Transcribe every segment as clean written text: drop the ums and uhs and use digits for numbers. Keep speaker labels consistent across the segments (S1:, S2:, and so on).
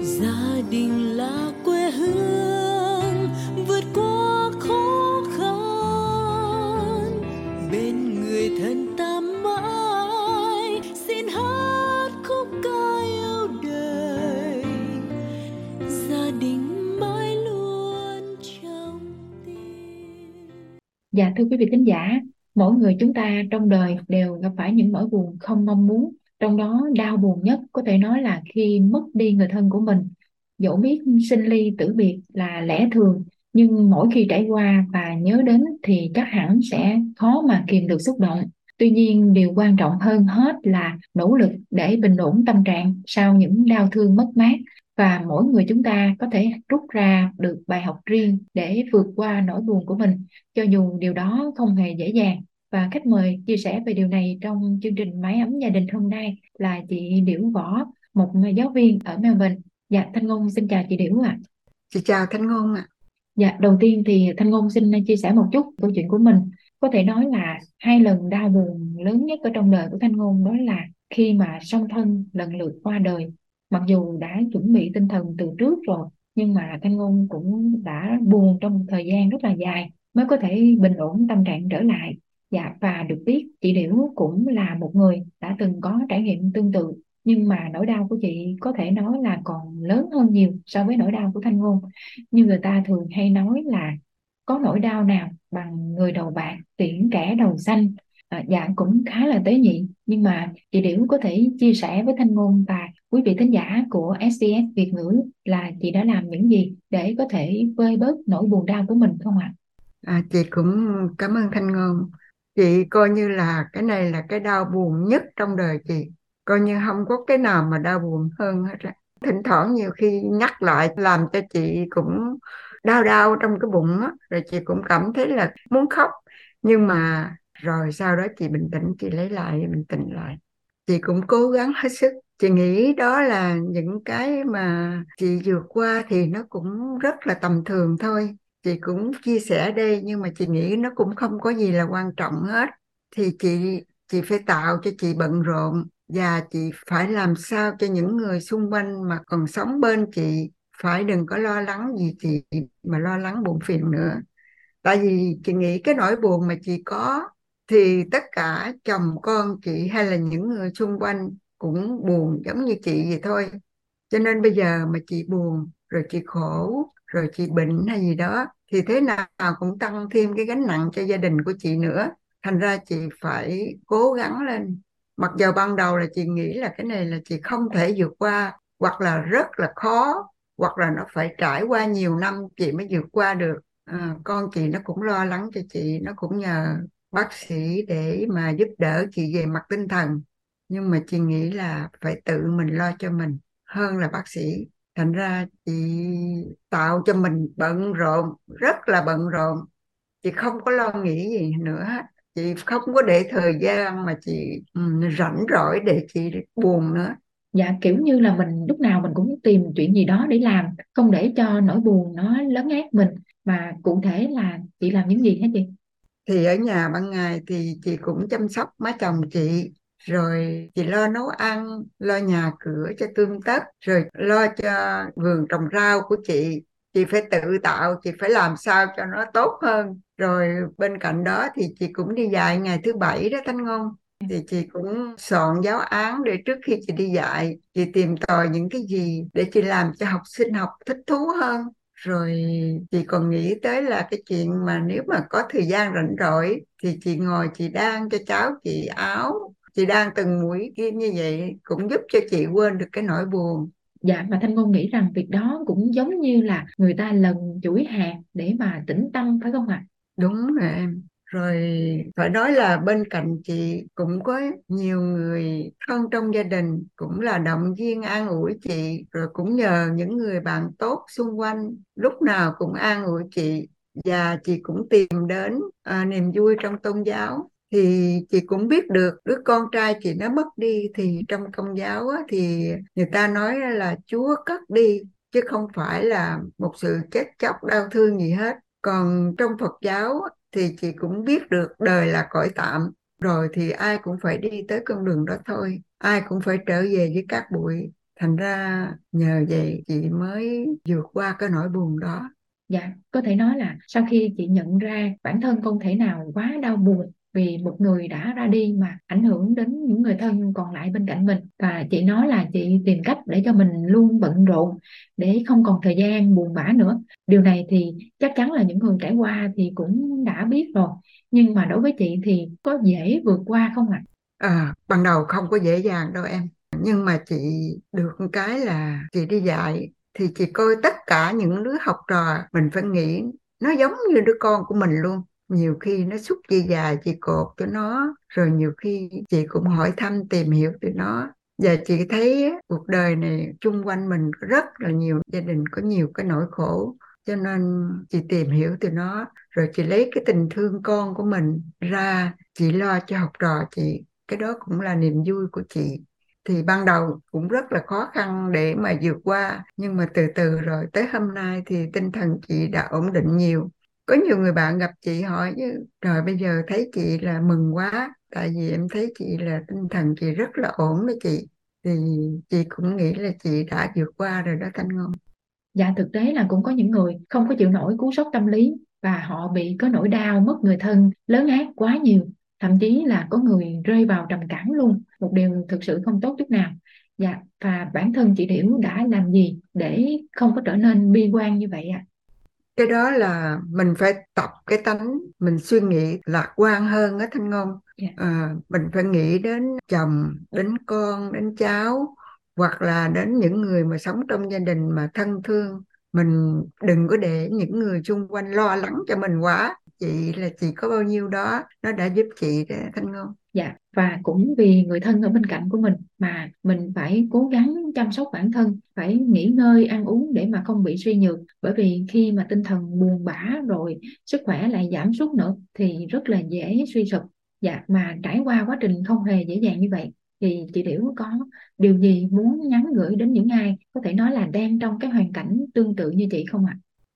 S1: Gia đình là quê hương vượt qua khó khăn, bên người thân ta mãi xin hát khúc ca yêu đời, gia đình mãi luôn trong tim.
S2: Dạ thưa quý vị thính giả, mỗi người chúng ta trong đời đều gặp phải những nỗi buồn không mong muốn. Trong đó đau buồn nhất có thể nói là khi mất đi người thân của mình. Dẫu biết sinh ly tử biệt là lẽ thường, nhưng mỗi khi trải qua và nhớ đến thì chắc hẳn sẽ khó mà kìm được xúc động. Tuy nhiên điều quan trọng hơn hết là nỗ lực để bình ổn tâm trạng sau những đau thương mất mát, và mỗi người chúng ta có thể rút ra được bài học riêng để vượt qua nỗi buồn của mình, cho dù điều đó không hề dễ dàng. Và khách mời chia sẻ về điều này trong chương trình Mái ấm gia đình hôm nay là chị Điểu Võ, một giáo viên ở Melbourne. Dạ, Thanh Ngôn xin chào chị Điểu ạ.
S3: Chị chào Thanh Ngôn ạ.
S2: Dạ, đầu tiên thì Thanh Ngôn xin chia sẻ một chút câu chuyện của mình. Có thể nói là hai lần đau buồn lớn nhất ở trong đời của Thanh Ngôn đó là khi mà song thân lần lượt qua đời. Mặc dù đã chuẩn bị tinh thần từ trước rồi, nhưng mà Thanh Ngôn cũng đã buồn trong một thời gian rất là dài mới có thể bình ổn tâm trạng trở lại. Dạ, và được biết chị Điểu cũng là một người đã từng có trải nghiệm tương tự, nhưng mà nỗi đau của chị có thể nói là còn lớn hơn nhiều so với nỗi đau của Thanh Ngôn. Như người ta thường hay nói là có nỗi đau nào bằng người đầu bạc tiễn kẻ đầu xanh. Dạ cũng khá là tế nhị, nhưng mà chị Điểu có thể chia sẻ với Thanh Ngôn và quý vị thính giả của SBS Việt ngữ là chị đã làm những gì để có thể vơi bớt nỗi buồn đau của mình không ạ?
S3: Chị cũng cảm ơn Thanh Ngôn. Chị coi như là cái này là cái đau buồn nhất trong đời chị. Coi như không có cái nào mà đau buồn hơn hết á. Thỉnh thoảng nhiều khi nhắc lại làm cho chị cũng đau đau trong cái bụng á. Rồi chị cũng cảm thấy là muốn khóc. Nhưng mà rồi sau đó chị bình tĩnh, chị lấy lại, bình tĩnh lại. Chị cũng cố gắng hết sức. Chị nghĩ đó là những cái mà chị vượt qua thì nó cũng rất là tầm thường thôi. Chị cũng chia sẻ đây, nhưng mà chị nghĩ nó cũng không có gì là quan trọng hết. Thì chị phải tạo cho chị bận rộn, và chị phải làm sao cho những người xung quanh mà còn sống bên chị phải đừng có lo lắng gì chị mà lo lắng buồn phiền nữa. Tại vì chị nghĩ cái nỗi buồn mà chị có thì tất cả chồng con chị hay là những người xung quanh cũng buồn giống như chị vậy thôi. Cho nên bây giờ mà chị buồn rồi chị khổ rồi chị bệnh hay gì đó thì thế nào cũng tăng thêm cái gánh nặng cho gia đình của chị nữa. Thành ra chị phải cố gắng lên. Mặc dù ban đầu là chị nghĩ là cái này là chị không thể vượt qua, hoặc là rất là khó, hoặc là nó phải trải qua nhiều năm chị mới vượt qua được. Con chị nó cũng lo lắng cho chị, nó cũng nhờ bác sĩ để mà giúp đỡ chị về mặt tinh thần. Nhưng mà chị nghĩ là phải tự mình lo cho mình hơn là bác sĩ. Thành ra chị tạo cho mình bận rộn, rất là bận rộn. Chị không có lo nghĩ gì nữa hết. Chị không có để thời gian mà chị rảnh rỗi để chị buồn nữa.
S2: Dạ, kiểu như là mình lúc nào mình cũng tìm chuyện gì đó để làm, không để cho nỗi buồn nó lấn át mình. Mà cụ thể là chị làm những gì hả chị?
S3: Thì ở nhà ban ngày thì chị cũng chăm sóc má chồng chị, rồi chị lo nấu ăn, lo nhà cửa cho tươm tất, rồi lo cho vườn trồng rau của chị phải tự tạo, chị phải làm sao cho nó tốt hơn. Rồi bên cạnh đó thì chị cũng đi dạy ngày thứ bảy đó Thanh Ngôn. Thì chị cũng soạn giáo án để trước khi chị đi dạy chị tìm tòi những cái gì để chị làm cho học sinh học thích thú hơn. Rồi chị còn nghĩ tới là cái chuyện mà nếu mà có thời gian rảnh rỗi thì chị ngồi chị đan cho cháu chị áo, chị đan từng mũi kim như vậy cũng giúp cho chị quên được cái nỗi buồn.
S2: Dạ, mà Thanh Ngôn nghĩ rằng việc đó cũng giống như là người ta lần chuỗi hạt để mà tĩnh tâm phải không ạ?
S3: Đúng rồi em. Rồi phải nói là bên cạnh chị cũng có nhiều người thân trong gia đình cũng là động viên an ủi chị, rồi cũng nhờ những người bạn tốt xung quanh lúc nào cũng an ủi chị. Và chị cũng tìm đến niềm vui trong tôn giáo. Thì chị cũng biết được đứa con trai chị nó mất đi, thì trong công giáo á, thì người ta nói là Chúa cất đi, chứ không phải là một sự chết chóc đau thương gì hết. Còn trong Phật giáo thì chị cũng biết được đời là cõi tạm, rồi thì ai cũng phải đi tới con đường đó thôi, ai cũng phải trở về với cát bụi. thành ra nhờ vậy chị mới vượt qua cái nỗi buồn đó.
S2: Dạ, có thể nói là sau khi chị nhận ra bản thân không thể nào quá đau buồn vì một người đã ra đi mà ảnh hưởng đến những người thân còn lại bên cạnh mình, và chị nói là chị tìm cách để cho mình luôn bận rộn để không còn thời gian buồn bã nữa. Điều này thì chắc chắn là những người trải qua thì cũng đã biết rồi, nhưng mà đối với chị thì có dễ vượt qua không ạ?
S3: Ban đầu không có dễ dàng đâu em, nhưng mà chị được một cái là chị đi dạy thì chị coi tất cả những đứa học trò mình phải nghĩ nó giống như đứa con của mình luôn. Nhiều khi nó xúc dây dài chị cột cho nó, rồi nhiều khi chị cũng hỏi thăm tìm hiểu từ nó. Và chị thấy á, cuộc đời này chung quanh mình có rất là nhiều gia đình có nhiều cái nỗi khổ, cho nên chị tìm hiểu từ nó, rồi chị lấy cái tình thương con của mình ra chị lo cho học trò chị. Cái đó cũng là niềm vui của chị. Thì ban đầu cũng rất là khó khăn để mà vượt qua, nhưng mà từ từ rồi tới hôm nay thì tinh thần chị đã ổn định nhiều. Có nhiều người bạn gặp chị hỏi chứ trời, bây giờ thấy chị là mừng quá, tại vì em thấy chị là tinh thần chị rất là ổn đó chị. Thì chị cũng nghĩ là chị đã vượt qua rồi đó Thanh Ngôn.
S2: Dạ, thực tế là cũng có những người không có chịu nổi cú sốc tâm lý và họ bị có nỗi đau mất người thân lớn át quá nhiều, thậm chí là có người rơi vào trầm cảm luôn, một điều thực sự không tốt chút nào. Dạ, và bản thân chị Điểu đã làm gì để không có trở nên bi quan như vậy ạ?
S3: Cái đó là mình phải tập cái tánh mình suy nghĩ lạc quan hơn á Thanh Ngôn.
S2: Dạ.
S3: Mình phải nghĩ đến chồng, đến con, đến cháu, hoặc là đến những người mà sống trong gia đình mà thân thương. Mình đừng có để những người xung quanh lo lắng cho mình quá. Chị là chị có bao nhiêu đó nó đã giúp chị đó Thanh Ngôn.
S2: Dạ, và cũng vì người thân ở bên cạnh của mình mà mình phải cố gắng chăm sóc bản thân, phải nghỉ ngơi, ăn uống để mà không bị suy nhược. Bởi vì khi mà tinh thần buồn bã rồi sức khỏe lại giảm sút nữa thì rất là dễ suy sụp. Dạ, mà trải qua quá trình không hề dễ dàng như vậy thì chị Liễu có điều gì muốn nhắn gửi đến những ai có thể nói là đang trong cái hoàn cảnh tương tự như chị không ạ?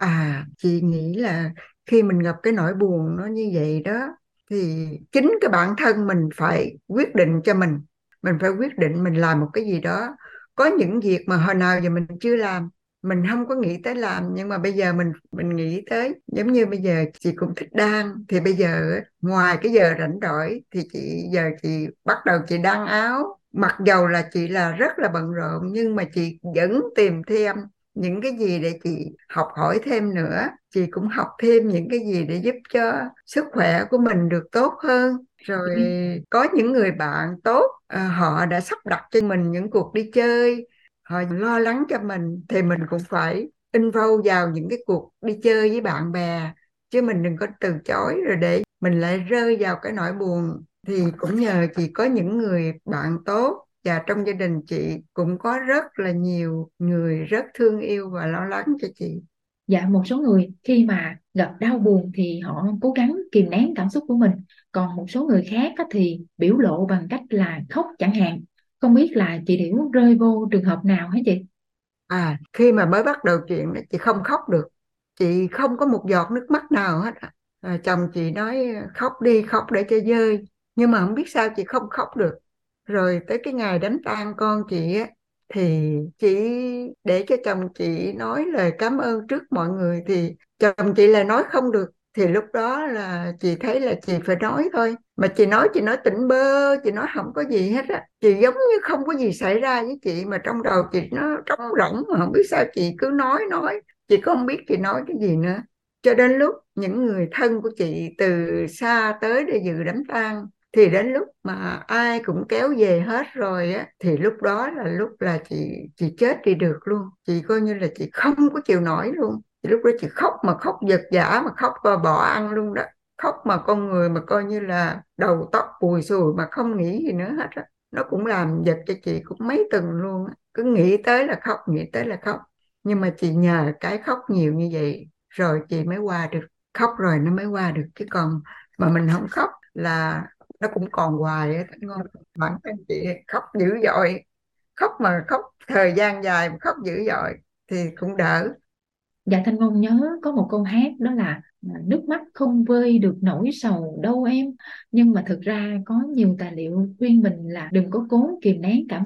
S3: Chị nghĩ là khi mình gặp cái nỗi buồn nó như vậy đó, thì chính cái bản thân mình phải quyết định cho mình. Mình phải quyết định mình làm một cái gì đó. Có những việc mà hồi nào giờ mình chưa làm, mình không có nghĩ tới làm, nhưng mà bây giờ mình nghĩ tới. Giống như bây giờ chị cũng thích đan, thì bây giờ á, ngoài cái giờ rảnh rỗi thì chị bắt đầu chị đan áo. Mặc dầu là chị là rất là bận rộn, nhưng mà chị vẫn tìm thêm những cái gì để chị học hỏi thêm nữa. Chị cũng học thêm những cái gì để giúp cho sức khỏe của mình được tốt hơn. Rồi có những người bạn tốt, họ đã sắp đặt cho mình những cuộc đi chơi, họ lo lắng cho mình, thì mình cũng phải involve vào những cái cuộc đi chơi với bạn bè, chứ mình đừng có từ chối rồi để mình lại rơi vào cái nỗi buồn. Thì cũng nhờ chị có những người bạn tốt, và trong gia đình chị cũng có rất là nhiều người rất thương yêu và lo lắng cho chị.
S2: Dạ, một số người khi mà gặp đau buồn thì họ cố gắng kìm nén cảm xúc của mình, còn một số người khác á thì biểu lộ bằng cách là khóc chẳng hạn. Không biết là chị Liễu rơi vô trường hợp nào hả chị?
S3: Khi mà mới bắt đầu chuyện đó, chị không khóc được. Chị không có một giọt nước mắt nào hết. Chồng chị nói khóc đi, khóc để cho vơi, nhưng mà không biết sao chị không khóc được. Rồi tới cái ngày đám tang con chị á, thì chị để cho chồng chị nói lời cảm ơn trước mọi người, thì chồng chị lại nói không được. Thì lúc đó là chị thấy là chị phải nói thôi, mà chị nói tỉnh bơ, chị nói không có gì hết á. Chị giống như không có gì xảy ra với chị, mà trong đầu chị nó trống rỗng, mà không biết sao chị cứ nói, chị cũng không biết chị nói cái gì nữa. Cho đến lúc những người thân của chị từ xa tới để dự đám tang, thì đến lúc mà ai cũng kéo về hết rồi á, thì lúc đó là lúc là chị chết đi được luôn. Chị coi như là chị không có chịu nổi luôn. Thì lúc đó chị khóc mà khóc giật giã, mà khóc và bỏ ăn luôn đó. Khóc mà con người mà coi như là đầu tóc bùi xùi mà không nghĩ gì nữa hết á. Nó cũng làm giật cho chị cũng mấy tuần luôn á. Cứ nghĩ tới là khóc, nghĩ tới là khóc. Nhưng mà chị nhờ cái khóc nhiều như vậy rồi chị mới qua được. Khóc rồi nó mới qua được, chứ còn mà mình không khóc là nó cũng còn hoài á Thanh Ngôn. Bản thân chị khóc dữ dội, khóc mà khóc thời gian dài mà khóc dữ dội thì cũng đỡ.
S2: Dạ, Thanh Ngôn nhớ có một câu hát đó là nước mắt không vơi được nỗi sầu đâu em. Nhưng mà thực ra có nhiều tài liệu khuyên mình là đừng có cố kìm nén cảm xúc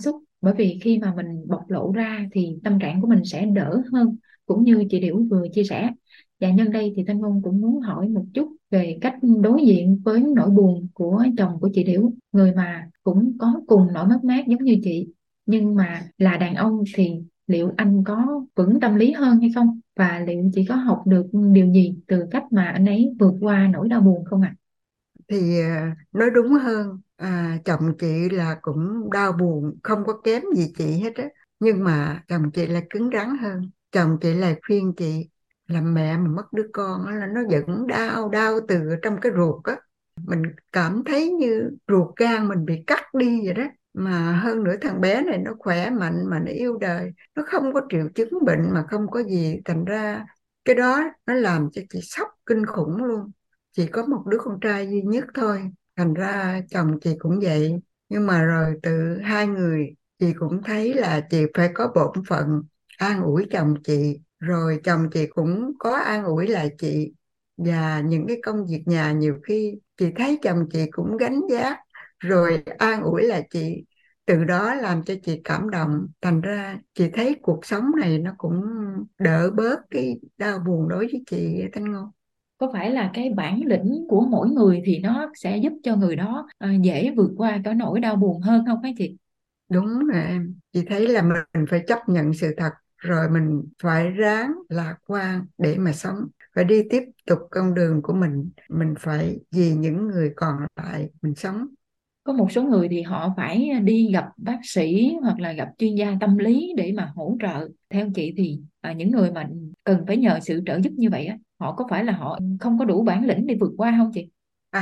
S2: Bởi vì khi mà mình bộc lộ ra thì tâm trạng của mình sẽ đỡ hơn, cũng như chị Điểu vừa chia sẻ. Và nhân đây thì Thanh Ngôn cũng muốn hỏi một chút về cách đối diện với nỗi buồn của chồng của chị Điểu, người mà cũng có cùng nỗi mất mát giống như chị, nhưng mà là đàn ông thì liệu anh có vững tâm lý hơn hay không, và liệu chị có học được điều gì từ cách mà anh ấy vượt qua nỗi đau buồn không ạ?
S3: Thì nói đúng hơn, chồng chị là cũng đau buồn không có kém gì chị hết á, nhưng mà chồng chị lại cứng rắn hơn. Chồng chị lại khuyên chị, làm mẹ mà mất đứa con á là nó vẫn đau, đau từ trong cái ruột á, mình cảm thấy như ruột gan mình bị cắt đi vậy đó. Mà hơn nữa thằng bé này nó khỏe mạnh mà nó yêu đời, nó không có triệu chứng bệnh mà không có gì, thành ra cái đó nó làm cho chị sốc kinh khủng luôn. Chị có một đứa con trai duy nhất thôi, thành ra chồng chị cũng vậy. Nhưng mà rồi từ hai người, chị cũng thấy là chị phải có bổn phận an ủi chồng chị, rồi chồng chị cũng có an ủi lại chị. Và những cái công việc nhà nhiều khi chị thấy chồng chị cũng gánh vác rồi an ủi lại chị, từ đó làm cho chị cảm động. Thành ra chị thấy cuộc sống này nó cũng đỡ bớt cái đau buồn đối với chị, Thanh Ngôn.
S2: Có phải là cái bản lĩnh của mỗi người thì nó sẽ giúp cho người đó dễ vượt qua cái nỗi đau buồn hơn không hả chị?
S3: Đúng rồi em, chị thấy là mình phải chấp nhận sự thật, rồi mình phải ráng lạc quan để mà sống, phải đi tiếp tục con đường của mình phải vì những người còn lại mình sống.
S2: Có một số người thì họ phải đi gặp bác sĩ hoặc là gặp chuyên gia tâm lý để mà hỗ trợ. Theo chị thì những người mà cần phải nhờ sự trợ giúp như vậy á, họ có phải là họ không có đủ bản lĩnh để vượt qua không chị?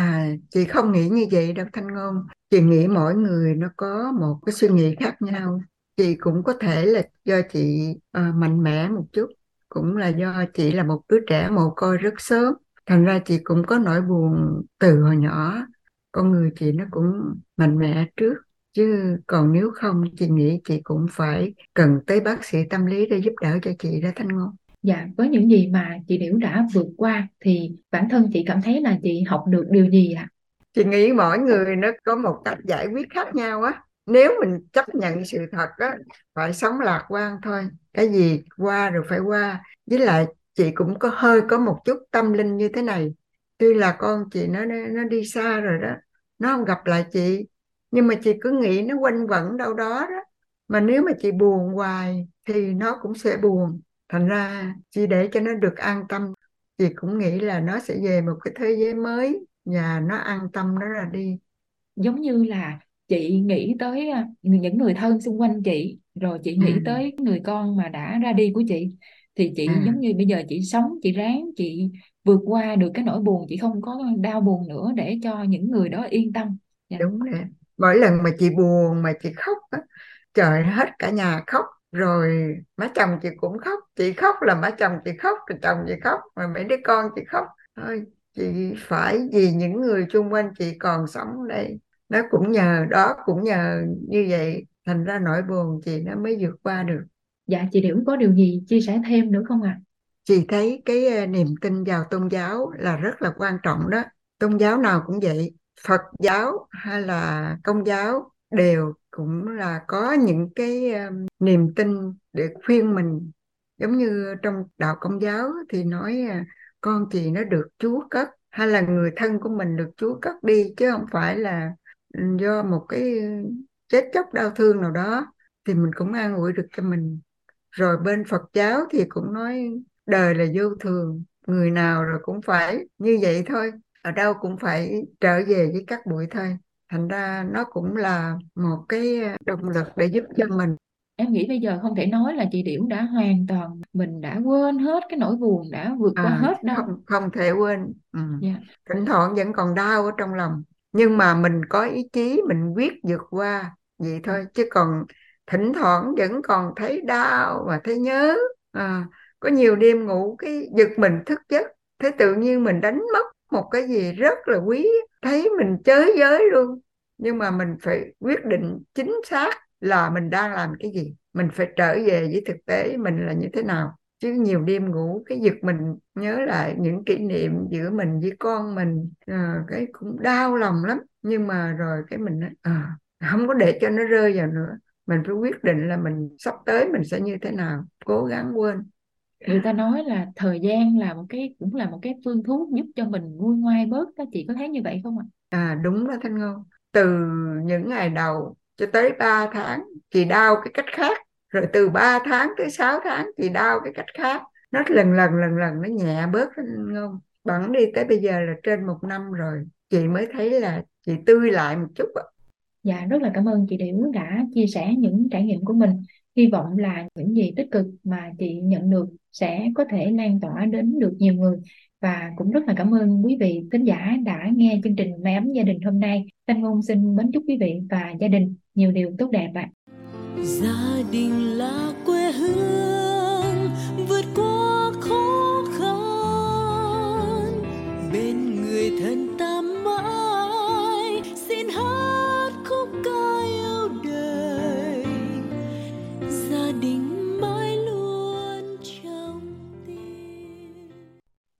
S3: Chị không nghĩ như vậy đâu Thanh Ngôn. Chị nghĩ mỗi người nó có một cái suy nghĩ khác nhau. Chị cũng có thể là do chị mạnh mẽ một chút, cũng là do chị là một đứa trẻ mồ côi rất sớm. Thành ra chị cũng có nỗi buồn từ hồi nhỏ. Con người chị nó cũng mạnh mẽ trước. Chứ còn nếu không, chị nghĩ chị cũng phải cần tới bác sĩ tâm lý để giúp đỡ cho chị đó Thanh Ngôn.
S2: Dạ, với những gì mà chị Liễu đã vượt qua thì bản thân chị cảm thấy là chị học được điều gì ạ?
S3: Chị nghĩ mỗi người nó có một cách giải quyết khác nhau á. Nếu mình chấp nhận sự thật á, phải sống lạc quan thôi. Cái gì qua rồi phải qua. Với lại chị cũng có một chút tâm linh như thế này. Tuy là con chị nó đi xa rồi đó, nó không gặp lại chị, nhưng mà chị cứ nghĩ nó quanh quẩn đâu đó đó. Mà nếu mà chị buồn hoài thì nó cũng sẽ buồn. Thành ra chị để cho nó được an tâm. Chị cũng nghĩ là nó sẽ về một cái thế giới mới và nó an tâm nó ra đi.
S2: Giống như là chị nghĩ tới những người thân xung quanh chị, rồi chị
S3: Ừ.
S2: nghĩ tới người con mà đã ra đi của chị, thì
S3: Ừ.
S2: chị giống như bây giờ chị sống, chị ráng, chị vượt qua được cái nỗi buồn, chị không có đau buồn nữa để cho những người đó yên tâm. Dạ.
S3: Đúng rồi, mỗi lần mà chị buồn mà chị khóc á, trời, hết cả nhà khóc, rồi má chồng chị cũng khóc, chị khóc là má chồng chị khóc, rồi chồng chị khóc, rồi mấy đứa con chị khóc thôi. Chị phải vì những người xung quanh chị còn sống đây, nó cũng nhờ đó, cũng nhờ như vậy, thành ra nỗi buồn chị nó mới vượt qua được.
S2: Dạ, chị Liễu có điều gì chia sẻ thêm nữa không ạ?
S3: Chị thấy cái niềm tin vào tôn giáo là rất là quan trọng đó. Tôn giáo nào cũng vậy, Phật giáo hay là Công giáo đều cũng là có những cái niềm tin để khuyên mình. Giống như trong đạo Công giáo thì nói con chị nó được Chúa cất, hay là người thân của mình được Chúa cất đi, chứ không phải là do một cái chết chóc đau thương nào đó, thì mình cũng an ủi được cho mình. Rồi bên Phật giáo thì cũng nói đời là vô thường, người nào rồi cũng phải như vậy thôi, ở đâu cũng phải trở về với các bụi thôi. Thành ra nó cũng là một cái động lực để giúp cho mình.
S2: Em nghĩ bây giờ không thể nói là chị Liễu đã hoàn toàn, mình đã quên hết cái nỗi buồn, đã vượt qua hết đâu.
S3: Không, không thể quên.
S2: Dạ.
S3: Thỉnh thoảng vẫn còn đau ở trong lòng, nhưng mà mình có ý chí, mình quyết vượt qua vậy thôi. Chứ còn thỉnh thoảng vẫn còn thấy đau và thấy nhớ. Có nhiều đêm ngủ cái giật mình thức giấc, thấy tự nhiên mình đánh mất một cái gì rất là quý, thấy mình chới giới luôn. Nhưng mà mình phải quyết định chính xác là mình đang làm cái gì, mình phải trở về với thực tế mình là như thế nào. Chứ nhiều đêm ngủ cái giật mình nhớ lại những kỷ niệm giữa mình với con mình, cái cũng đau lòng lắm. Nhưng mà rồi cái mình nói, không có để cho nó rơi vào nữa, mình phải quyết định là mình sắp tới mình sẽ như thế nào, cố gắng quên.
S2: Người ta nói là thời gian là cũng là một cái phương thuốc giúp cho mình nguôi ngoai bớt đó, chị có thấy như vậy không ạ?
S3: Đúng đó Thanh Ngôn. Từ những ngày đầu cho tới 3 tháng chị đau cái cách khác, rồi từ 3 tháng tới 6 tháng chị đau cái cách khác, nó lần lần nó nhẹ bớt Thanh Ngôn. Bẵng đi tới bây giờ là trên 1 năm rồi, chị mới thấy là chị tươi lại một chút ạ.
S2: Dạ, rất là cảm ơn chị Điểu đã chia sẻ những trải nghiệm của mình. Hy vọng là những gì tích cực mà chị nhận được sẽ có thể lan tỏa đến được nhiều người. Và cũng rất là cảm ơn quý vị thính giả đã nghe chương trình Mái ấm gia đình hôm nay. Thanh Ngôn xin mến chúc quý vị và gia đình nhiều điều tốt đẹp ạ.
S1: Gia đình là quê hương